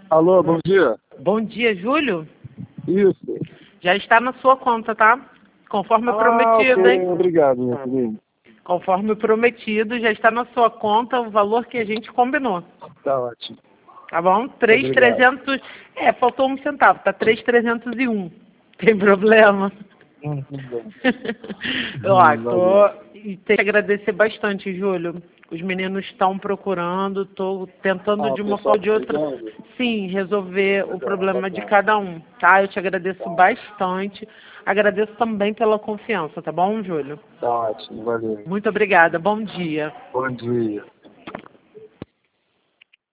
Alô, bom dia. Bom dia, Júlio. Isso. Já está na sua conta, tá? Conforme prometido, ok. hein? Obrigado, meu querido. Conforme prometido, já está na sua conta o valor que a gente combinou. Tá ótimo. Tá bom? Obrigado. 3.300. Faltou um centavo. Tá 3.301. Tem problema? Tudo bem. Ó, Valeu. e tem que agradecer bastante, Júlio. Os meninos estão procurando, estou tentando de O uma forma pessoal ou de tá outra, ligando? sim, resolver o Legal, problema de bacana. cada um, tá? Eu te agradeço bastante. Agradeço também pela confiança, tá bom, Júlio? Tá ótimo, valeu. Muito obrigada. Bom dia. Bom dia.